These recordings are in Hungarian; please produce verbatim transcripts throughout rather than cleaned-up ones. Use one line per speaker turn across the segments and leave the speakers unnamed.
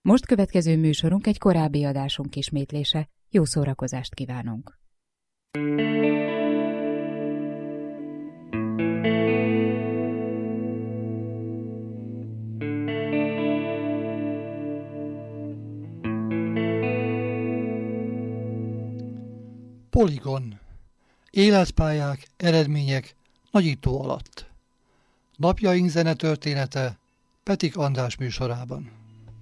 Most következő műsorunk egy korábbi adásunk ismétlése. Jó szórakozást kívánunk!
Poligon. Életpályák, eredmények nagyító alatt. Napjaink zenetörténete Petik András műsorában.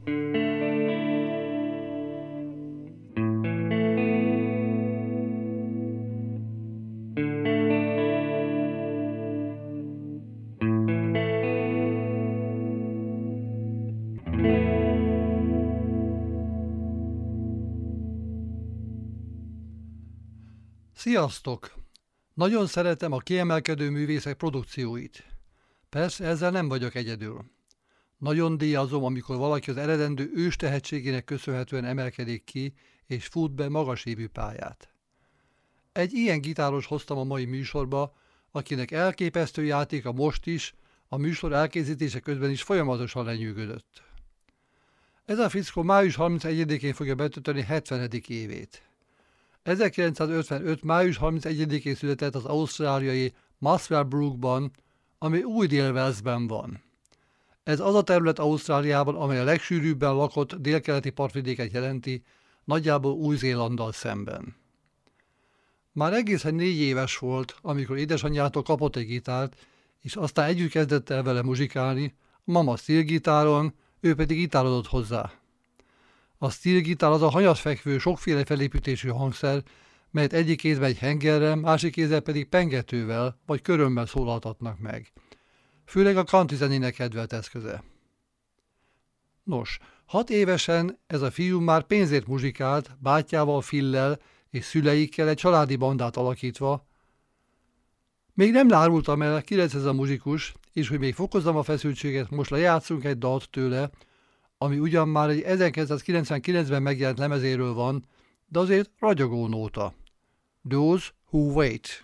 Sziasztok! Nagyon szeretem a kiemelkedő művészek produkcióit. Persze ezzel nem vagyok egyedül. Nagyon díjazom, amikor valaki az eredendő ős tehetségének köszönhetően emelkedik ki, és fut be magasívű pályát. Egy ilyen gitáros hoztam a mai műsorba, akinek elképesztő játéka most is, a műsor elkészítése közben is folyamatosan lenyűgözött. Ez a fickó május harmincegyedikén fogja betölteni hetvenedik évét. ezerkilencszázötvenöt. május harmincegyedikén született az ausztráliai Muswell Brookban, ami Új-Dél-Walesben van. Ez az a terület Ausztráliában, amely a legsűrűbben lakott délkeleti partvidéket jelenti, nagyjából Új-Zélanddal szemben. Már egészen négy éves volt, amikor édesanyjától kapott egy gitárt, és aztán együtt kezdett el vele muzsikálni, a mama steel-gitáron, ő pedig gitározott hozzá. A steel-gitár az a hanyatfekvő, sokféle felépítésű hangszer, melyet egyik kézben egy hengerrel, másik kézzel pedig pengetővel vagy körömmel szólaltatnak meg. Főleg a country zenének kedvelt eszköze. Nos, hat évesen ez a fiú már pénzért muzsikált, bátyjával, Phillel és szüleikkel egy családi bandát alakítva. Még nem lárultam el, ki lesz ez a muzsikus, és hogy még fokozzam a feszültséget, most lejátszunk egy dalt tőle, ami ugyan már egy ezerkilencszázkilencvenkilencben megjelent lemezéről van, de azért ragyogó nóta. Those Who Wait.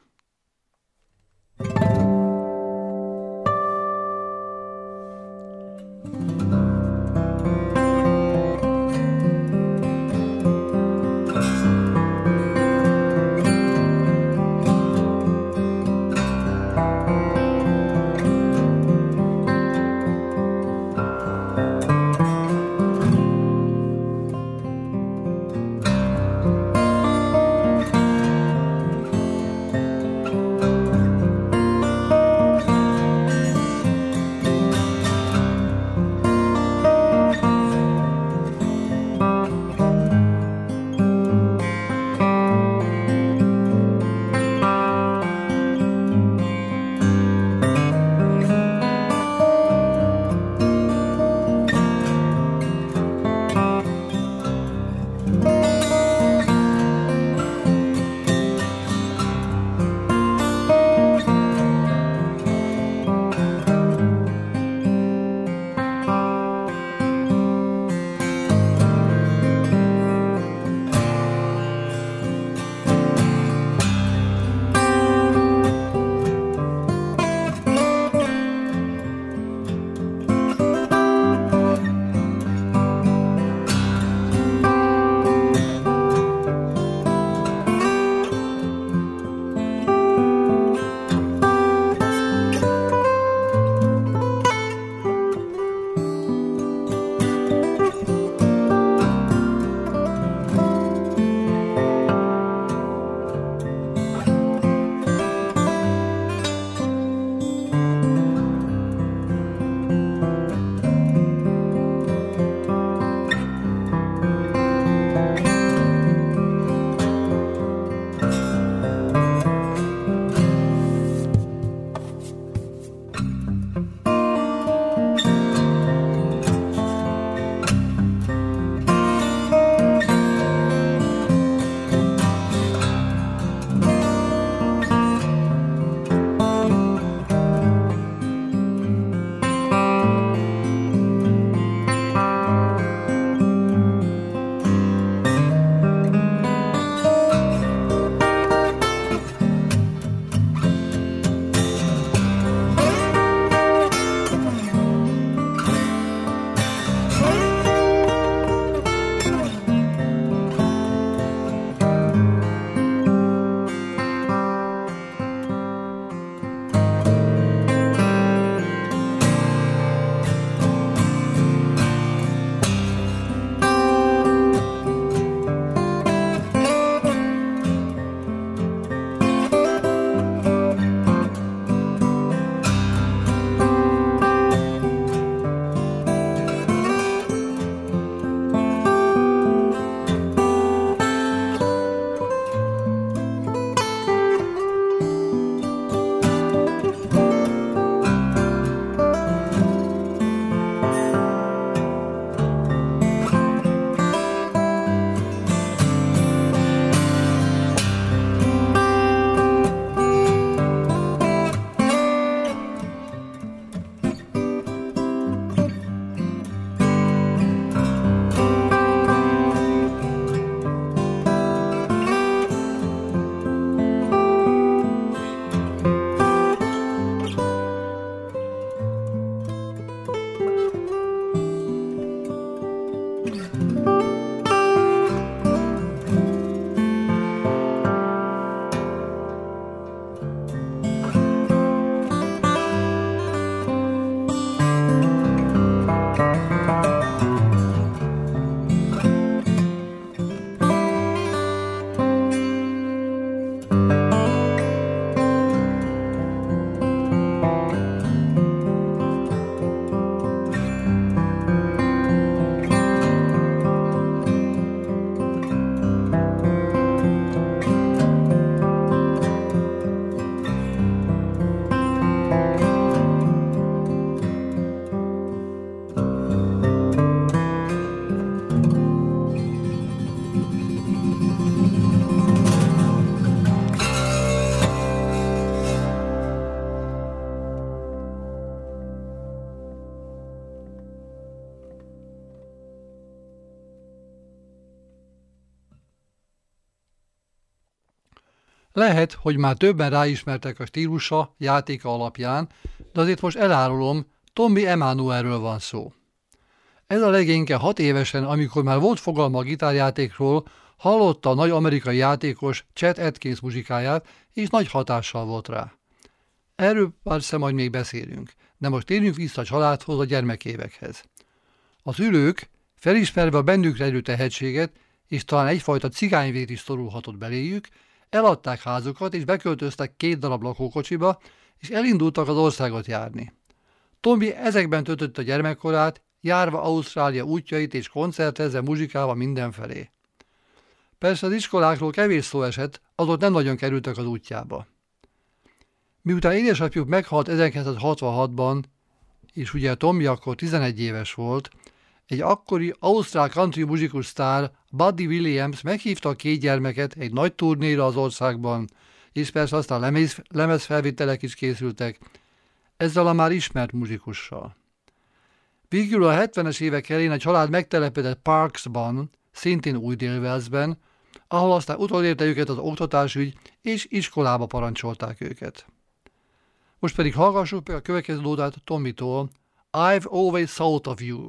Lehet, hogy már többen ráismertek a stílusa, játéka alapján, de azért most elárulom, Tommy Emmanuelről van szó. Ez a legényke hat évesen, amikor már volt fogalma a gitárjátékról, hallotta a nagy amerikai játékos Chet Atkins muzsikáját, és nagy hatással volt rá. Erről persze majd még beszélünk, de most térjünk vissza a családhoz, a gyermekévekhez. Az ülők, felismerve a bennük rejlő tehetséget, és talán egyfajta cigányvét is szorulhatott beléjük, eladták házukat és beköltöztek két darab lakókocsiba, és elindultak az országot járni. Tommy ezekben töltötte a gyermekkorát, járva Ausztrália útjait és koncertezve, muzsikálva mindenfelé. Persze az iskolákról kevés szó esett, azok nem nagyon kerültek az útjába. Miután édesapjuk meghalt ezerkilencszázhatvanhatban, és ugye Tommy akkor tizenegy éves volt, egy akkori ausztrál country muzsikus sztár, Buddy Williams meghívta a két gyermeket egy nagy turnéra az országban, és persze aztán lemez, lemezfelvételek is készültek, ezzel a már ismert muzsikussal. Végül a hetvenes évek elején a család megtelepedett Parksban, szintén Új-Dél-Walesben, ahol aztán utolérte őket az oktatásügy, és iskolába parancsolták őket. Most pedig hallgassuk meg a következő nótát Tommytól, I've Always Thought of You.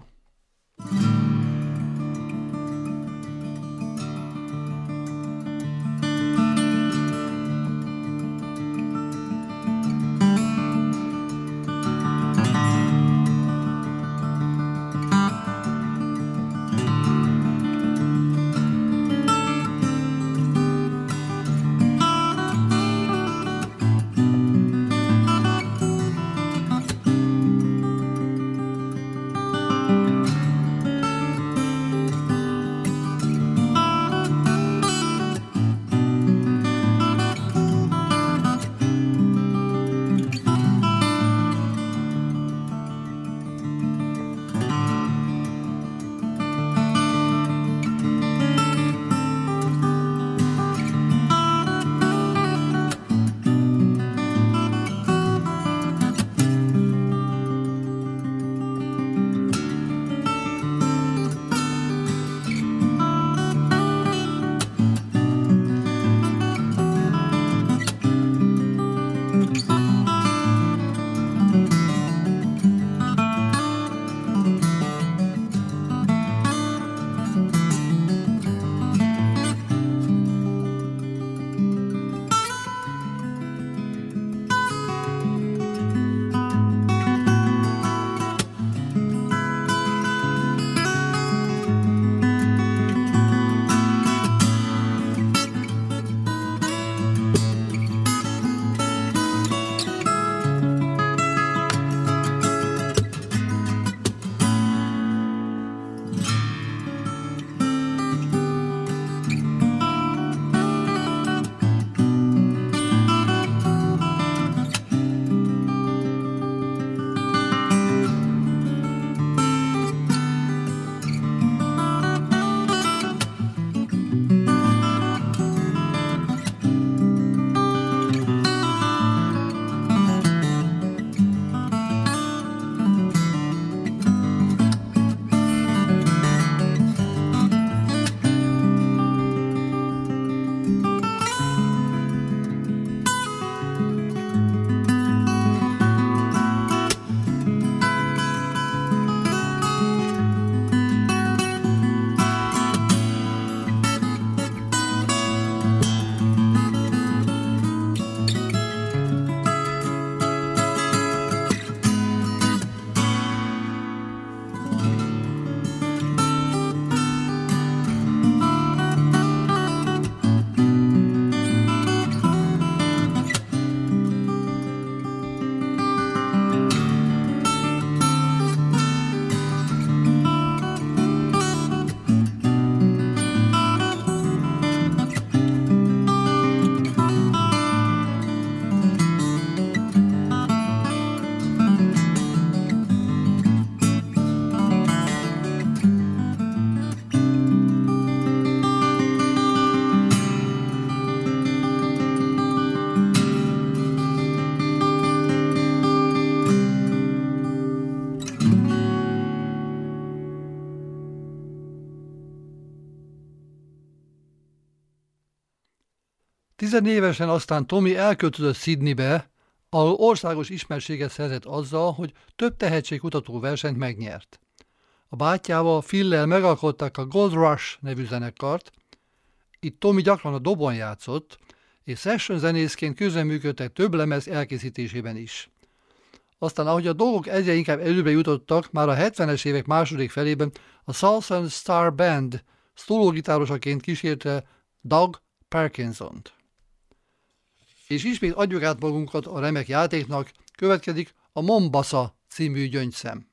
Tizenévesen aztán Tommy elköltözött Sydneybe, ahol országos ismertséget szerzett azzal, hogy több tehetségkutató versenyt megnyert. A bátyjával, Phillel megalkották a Gold Rush nevű zenekart, itt Tommy gyakran a dobon játszott, és session zenészként közreműködtek több lemez elkészítésében is. Aztán, ahogy a dolgok egyre inkább előbbre jutottak, már a hetvenes évek második felében a Southern Star Band szólógitárosaként kísérte Doug Parkinsont. És ismét adjuk át magunkat a remek játéknak, következik a Mombasa című gyöngyszem.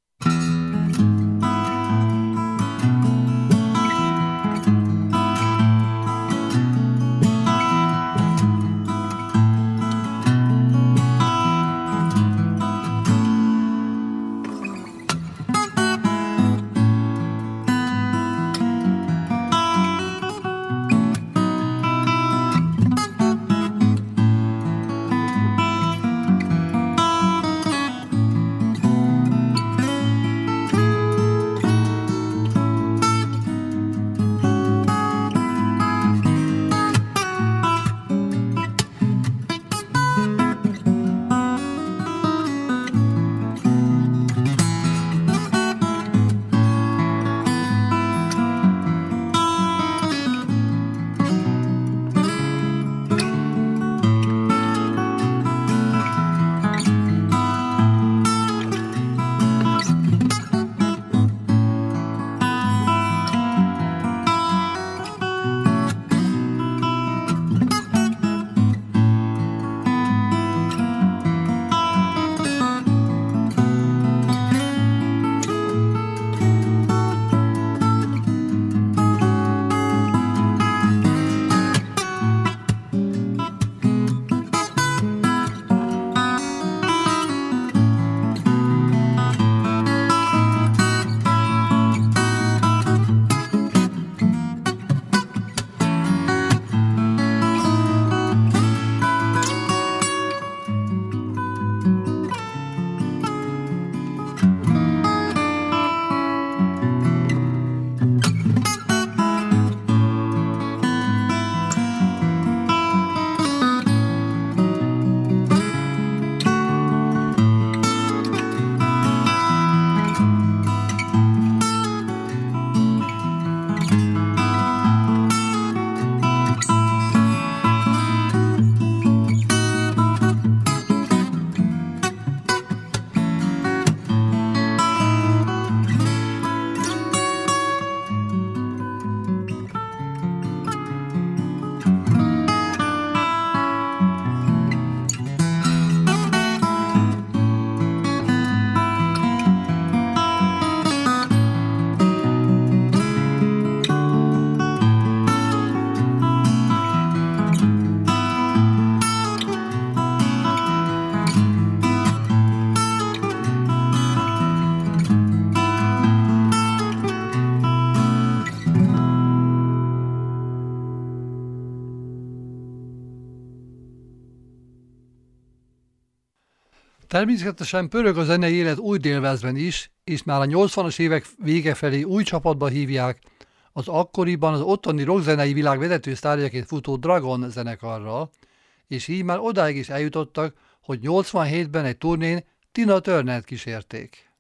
Természetesen pörög a zenei élet új Dél-Walesben is, és már a nyolcvanas évek vége felé új csapatba hívják az akkoriban az ottani rockzenei világ vezető sztárjaként futó Dragon zenekarra, és így már odáig is eljutottak, hogy nyolcvanhétben egy turnén Tina Turnert kísérték.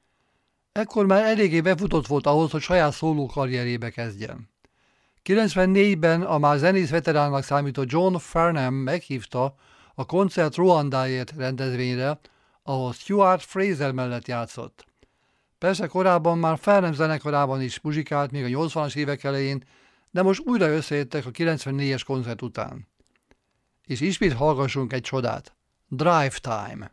Ekkor már eléggé befutott volt ahhoz, hogy saját szóló karrierébe kezdjen. kilencvennégyben a már zenész veteránnak számító John Farnham meghívta a koncert Ruandáért rendezvényre, ahol Stuart Fraser mellett játszott. Persze korábban már Farnham zenekarában is muzsikált még a nyolcvanas évek elején, de most újra összejöttek a kilencvennégyes koncert után. És ismét hallgassunk egy csodát. Drive Time.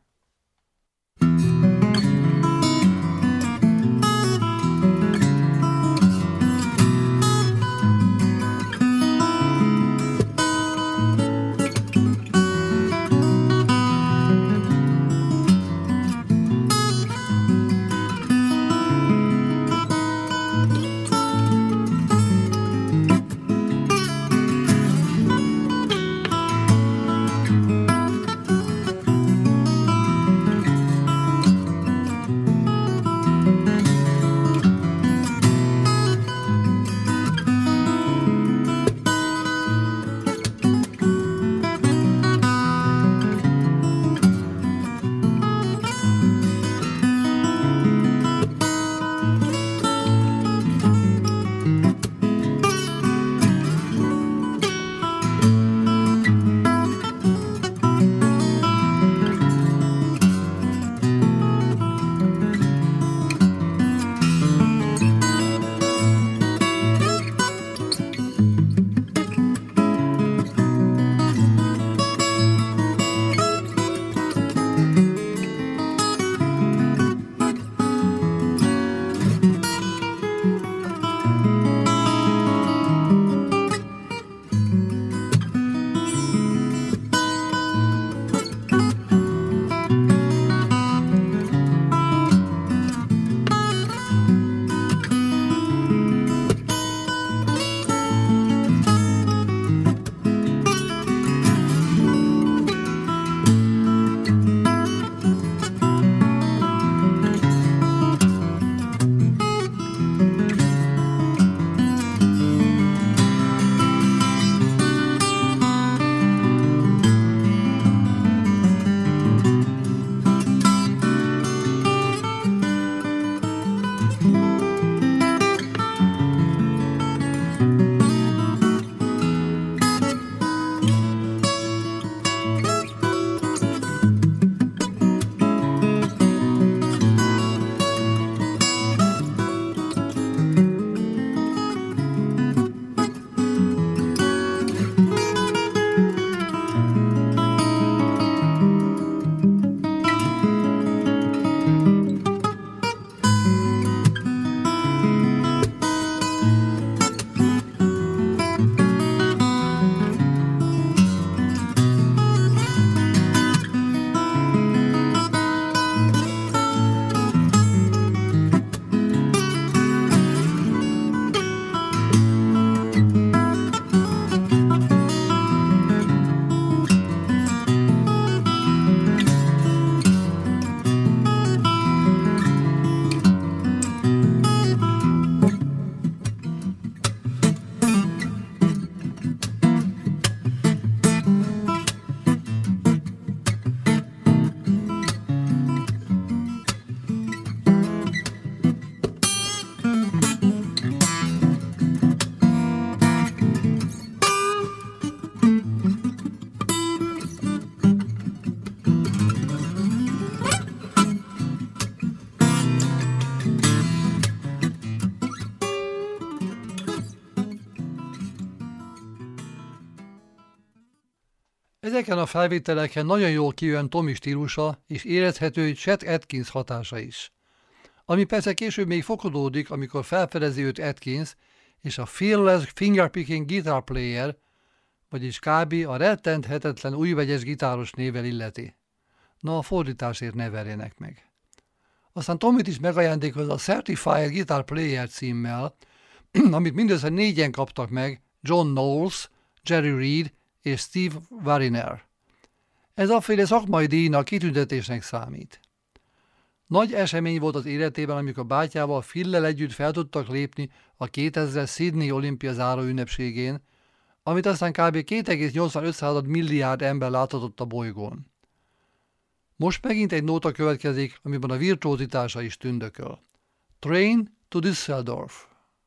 Ezeken a felvételeken nagyon jól kijön Tommy stílusa, és érezhető Chet Atkins hatása is. Ami persze később még fokozódik, amikor felfedezi őt Atkins, és a Fearless Fingerpicking Guitar Player, vagyis kb. A rettenthetetlen újvegyes gitáros névvel illeti. Na, a fordításért ne verjenek meg. Aztán Tommyt is megajándékozza a Certified Guitar Player címmel, amit mindössze négyen kaptak meg, John Knowles, Jerry Reed és Steve Wariner. Ez afféle szakmai díjnak kitüntetésnek számít. Nagy esemény volt az életében, amikor bátyával Phillel együtt fel tudtak lépni a kétezres Sydney olimpia záró ünnepségén, amit aztán kb. két egész nyolcvanöt milliárd ember láthatott a bolygón. Most megint egy nóta következik, amiben a virtuózitása is tündököl. Train to Düsseldorf.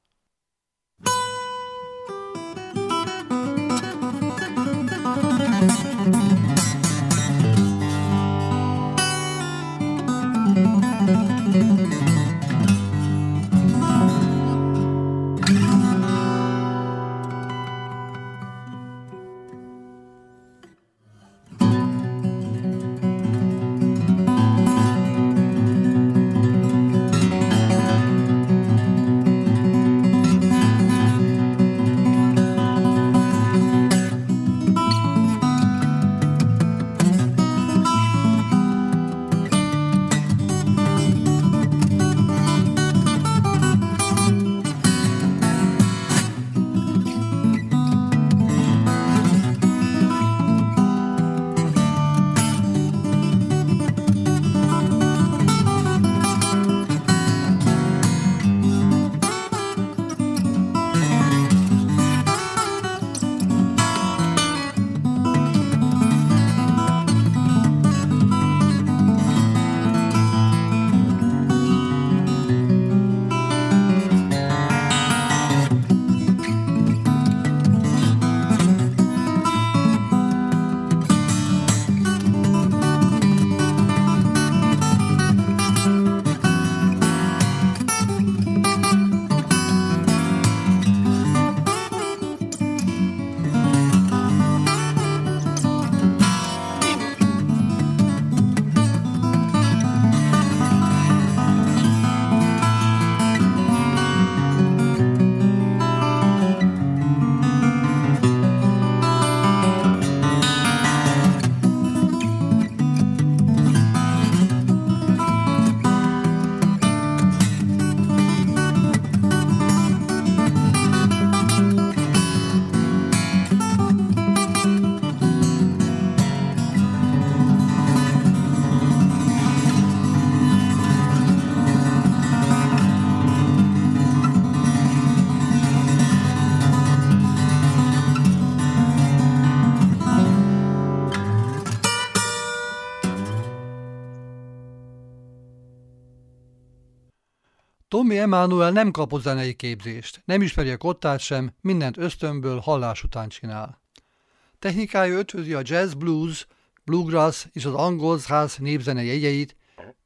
Tommy Emmanuel nem kapott zenei képzést, nem ismeri a kottát sem, mindent ösztönből, hallás után csinál. Technikája ötvözi a jazz, blues, bluegrass és az angol száz népzene jegyeit,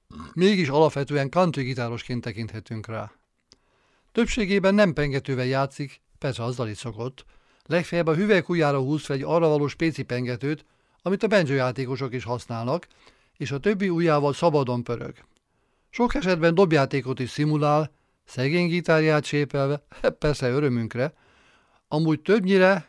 mégis alapvetően country gitárosként tekinthetünk rá. Többségében nem pengetővel játszik, persze azzal is szokott, legfeljebb a hüvelykujjára húz fel egy arra való spéci pengetőt, amit a banjo játékosok is használnak, és a többi ujjával szabadon pörög. Sok esetben dobjátékot is szimulál, szegény gitárját sépelve, persze örömünkre, amúgy többnyire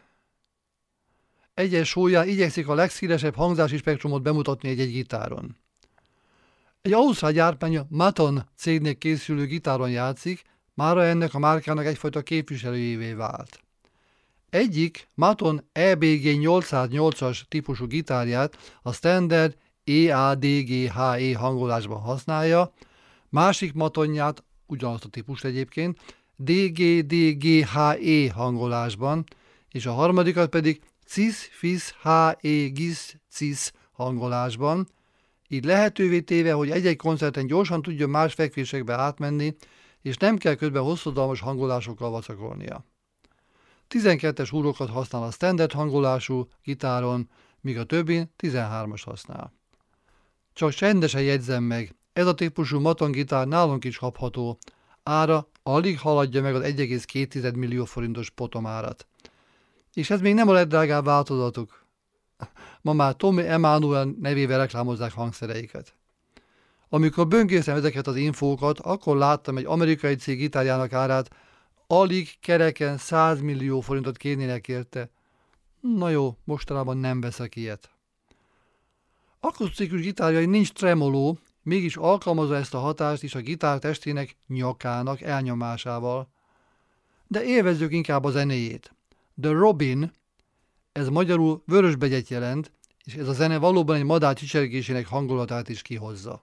egyes sóján igyekszik a legszélesebb hangzási spektrumot bemutatni egy-egy gitáron. Egy ausztrál gyártmányú Maton cégnek készülő gitáron játszik, mára ennek a márkának egyfajta képviselőjévé vált. Egyik Maton E B G nyolcszáznyolcas típusú gitárját a standard E A D G H E hangolásban használja, másik Matonját, ugyanazt a típust egyébként, D G D G H E hangolásban, és a harmadikat pedig Cis Fis H E Gis Cis hangolásban, így lehetővé téve, hogy egy-egy koncerten gyorsan tudjon más fekvésekbe átmenni, és nem kell közben hosszadalmas hangolásokkal vacakolnia. tizenkettes húrokat használ a standard hangolású gitáron, míg a többin tizenhármas használ. Csak csendesen jegyzem meg, ez a típusú Maton gitár nálunk is kapható, ára alig haladja meg az egy egész két millió forintos potom árat. És ez még nem a legdrágább változatuk. Ma már Tommy Emmanuel nevével reklámozzák hangszereiket. Amikor böngésztem ezeket az infókat, akkor láttam egy amerikai cég gitárjának árát, alig kereken száz millió forintot kérnének érte. Na jó, mostanában nem veszek ilyet. Akusztikus gitárjai nincs tremoló, mégis alkalmazza ezt a hatást is a gitár testének nyakának elnyomásával. De élvezzük inkább a zenéjét. The Robin, ez magyarul vörösbegyet jelent, és ez a zene valóban egy madár csicsergésének hangulatát is kihozza.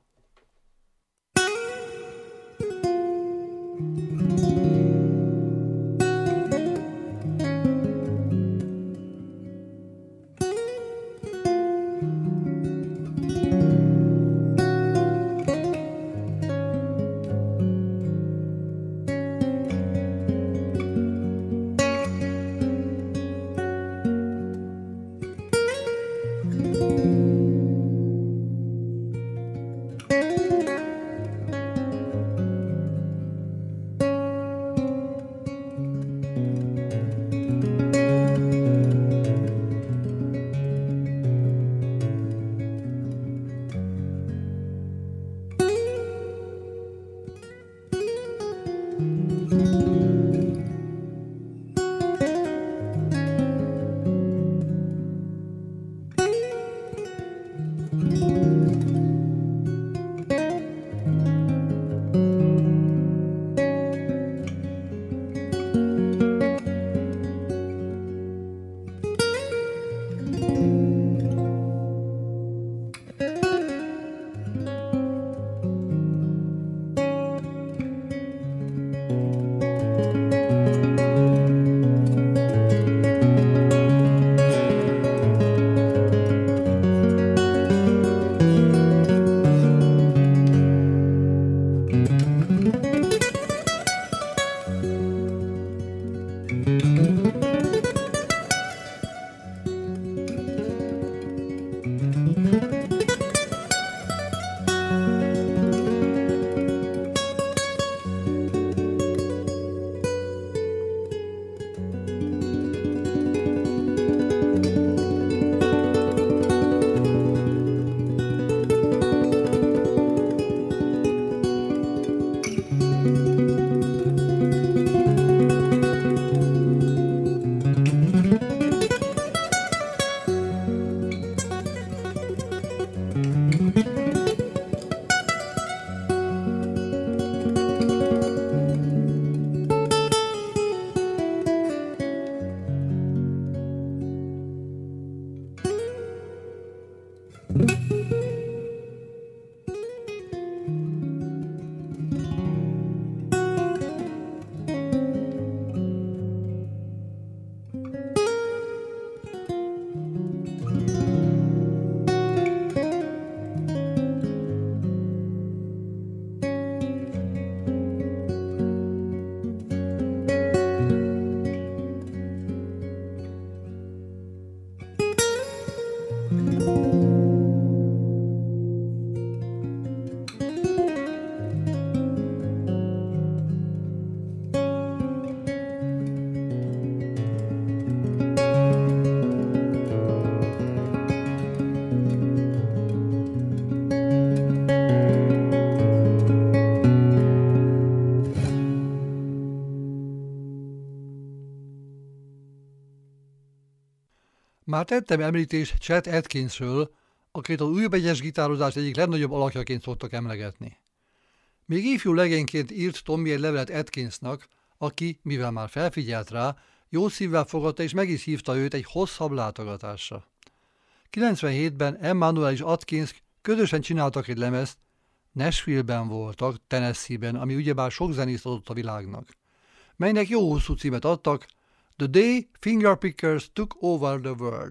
Már tettem említést Chet Atkinsről, akit az újbegyes gitározás egyik legnagyobb alakjaként szoktak emlegetni. Még ifjú legényként írt Tommy egy levelet Atkinsnak, aki, mivel már felfigyelt rá, jó szívvel fogadta és meg is hívta őt egy hosszabb látogatásra. kilencvenhétben Emmanuel és Atkins közösen csináltak egy lemezt, Nashville-ben voltak, Tennessee-ben, ami ugyebár sok zenészt adott a világnak, melynek jó hosszú címet adtak, The Day Fingerpickers Took Over the World.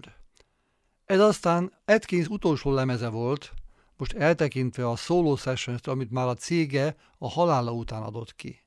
Ez aztán Atkins utolsó lemeze volt, most eltekintve a solo sessions-től, amit már a cége a halála után adott ki.